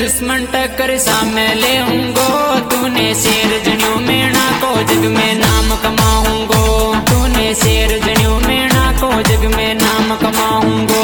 दुश्मन टक्कर सामने ले हूँगो। तूने शेर जनियो मेणा को जग में नाम कमाऊंगो। तूने शेर जनियो मेणा को जग में नाम कमाऊंगो।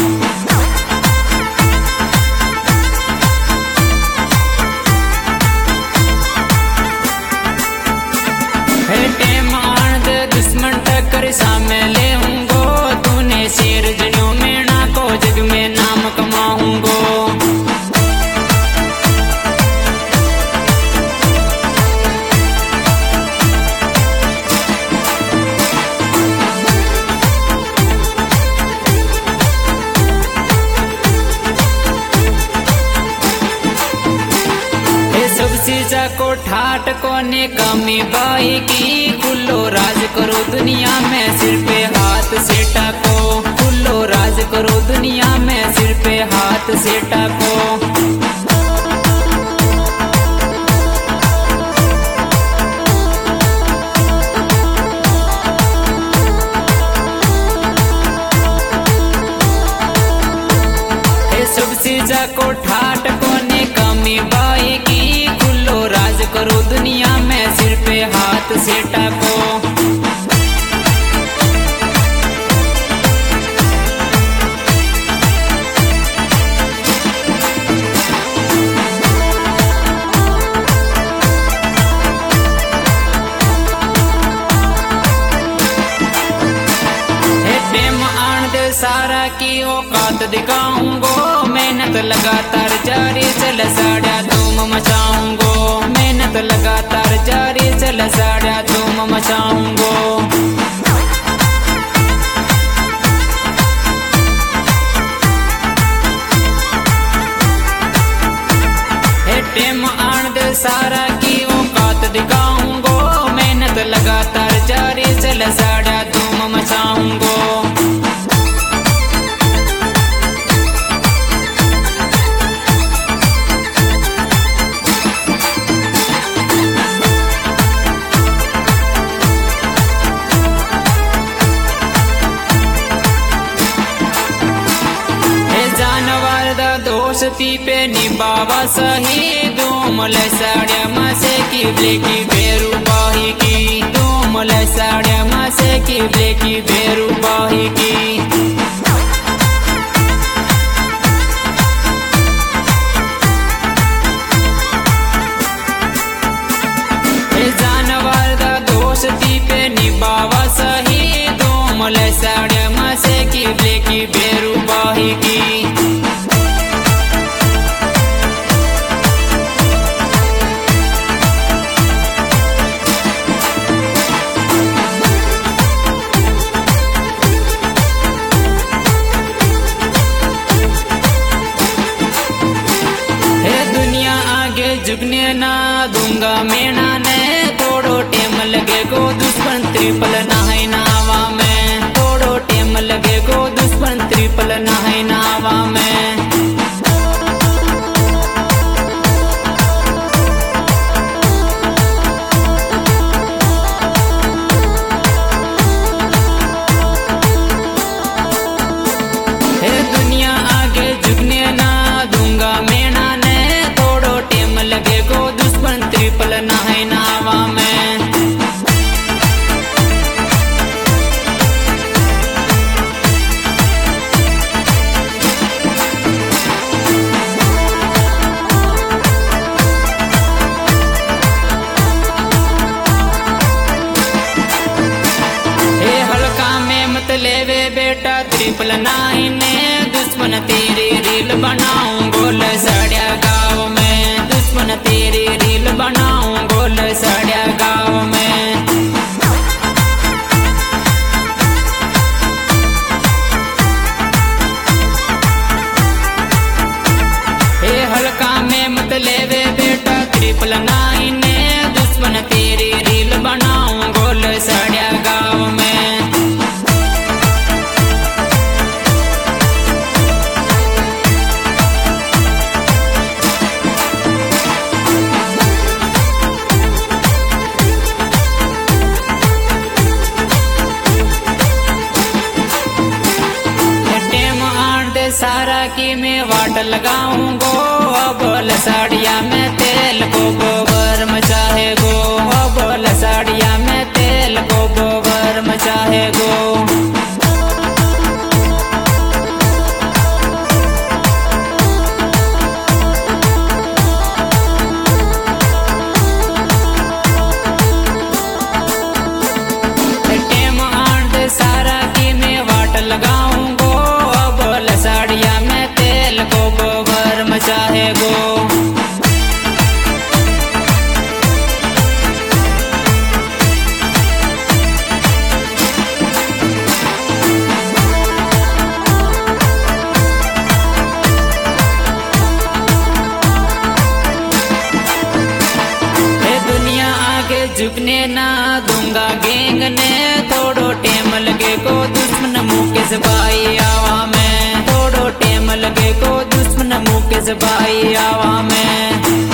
दुश्मन टक्कर सामने ले हूँगो। तूने शेर जनियो मेणा को जग में नाम कमाऊंगो। सीजा को ठाट कोने कमी बाई की। खुल्लो राज करो दुनिया में सिर पे हाथ से टाको। खुल्लो राज करो दुनिया में सिर पे हाथ से टाको। सब सीजा को ठाट कोने कमी बाई की। राज करो दुनिया में सिर पे हाथ से टाको। टेम आन दे सारा की औकात दिखाऊंगो। मेहनत लगातार जारी चल साड़ा धूम मचाऊंगो। मेहनत लगातार जारी चल साड़ा धूम मचाऊंगो। टेम आन दे सारा की औकात दिखाऊंगो। मेहनत लगातार जारी चल साड़ा धूम मचाऊंगो। दोस्ती पे निभावा सही। धूमल साड़िया मासे की ब्लेकी बेरू बाही की। धूमल साड़िया मासे की ब्लेकी बेरू बाही की। जानवर दा दोस्ती पे निभावा सही। धूमल साड़िया मासे की ब्लेकी बेरू बाही की। झुकने ना दूंगा मेणा ने। थोड़ो टेम लगे को दुश्मन त्रिपल नहाय नावा में। थोड़ो टेम लगे को दुश्मन त्रिपल नहाय नावा में। दुनिया आगे झुकने ना दूंगा मेणा ने। थोड़ो टेम लगे को दुश्मन त्रिपल नहाय नावा में। हल्का में मत लेवे बेटा त्रिपल नहाय ने। दुश्मन तेरी रील बनाऊं गोल साड़िया गाँव में। दुश्मन तेरी रील बनाऊं गोल साड़िया गाँव में। हल्का में मत लेवे बेटा त्रिपल नहाय ने। दुश्मन तेरी रील बनाऊं गोल साड़िया गाँव में। सारा की मैं वाट लगाऊंगो। अब अब लसाड़िया में तेल को गोबर मचाहे गो, अब लसाड़िया में तेल को गोबर मचाहे गो। सारा की मैं वाट लगाऊंगो, अब लसाड़िया में तेल को गोबर मचाहे गो। दुनिया आगे झुकने ना दूंगा गैंग ने, थोड़ो टेम लगे को दुश्मन मुकेश भाई आवा में, थोड़ो टेम लगे को दुश्मन मुकेश भाई आवा में।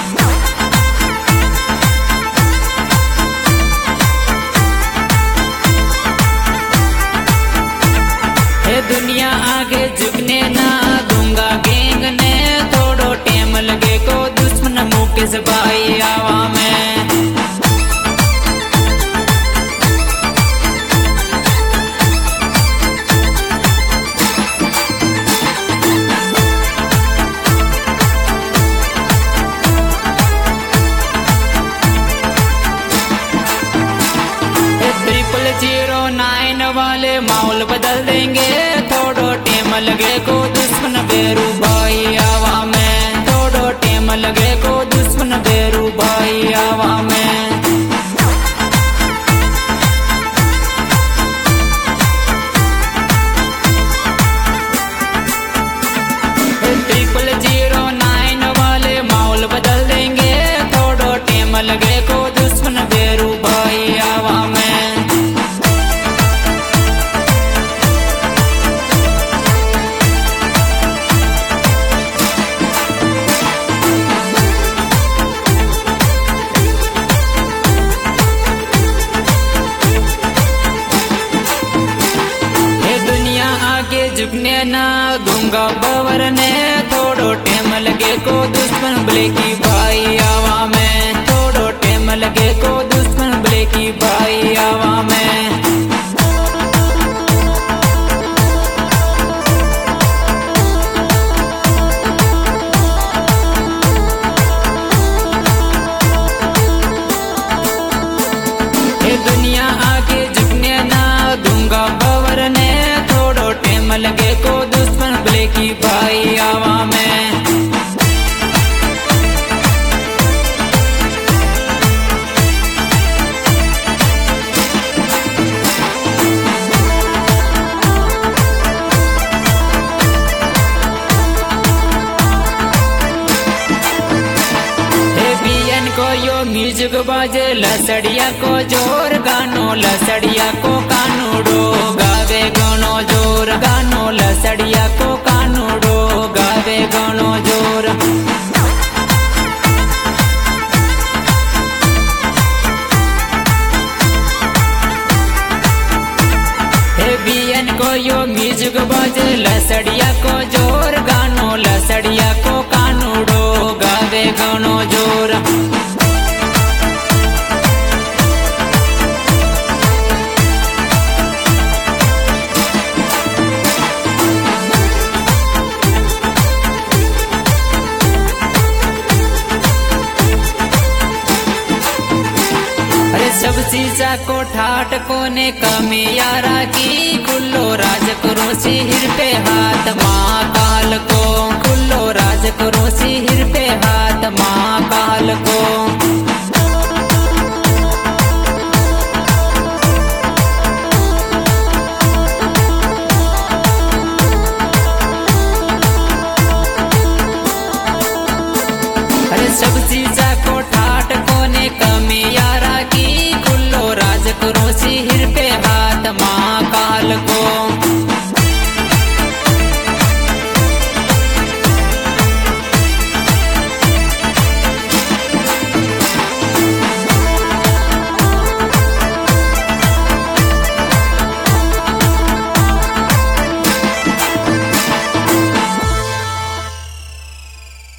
हे दुनिया आगे झुकने ना दूंगा गैंग ने, थोड़ो टेम लगे को दुश्मन मुकेश भाई आवा में। वाले माहौल बदल देंगे, थोड़ो टेम लगे को दुश्मन बेरू भाई आवा में, थोड़ो टेम लगे को दुश्मन बेरू भाई आवा में। ट्रिपल 09 वाले माहौल बदल देंगे, थोड़ो टेम लगे को दुश्मन बेरू भाई आवा में। झुकने ना दूंगा बावर ने, थोड़ो टेम लगे को दुश्मन ब्लेकी भाई आवा में, थोड़ो टेम लगे को दुश्मन ब्लेकी भाई आवा में। ये दुनिया आगे झुकने ना दूंगा बावर ने, थोड़ो टेम लगे को दुश्मन ब्लेकी भाई आवा में। को यो म्यूजिक बाजे लसड़िया को जोर, गानो लसड़िया को कानूडो गावे गानो जोर, गानो लसड़िया को कानूडो गावे गानो जोर। हे बियन को यो म्यूजिक बाजे लसड़िया को जोर, गानो लसड़िया को कानूडो गावे गानो जोर। सब शीशा को ठाट कोने कमी यारा की, खुल्लो राज करो सिर पे हाथ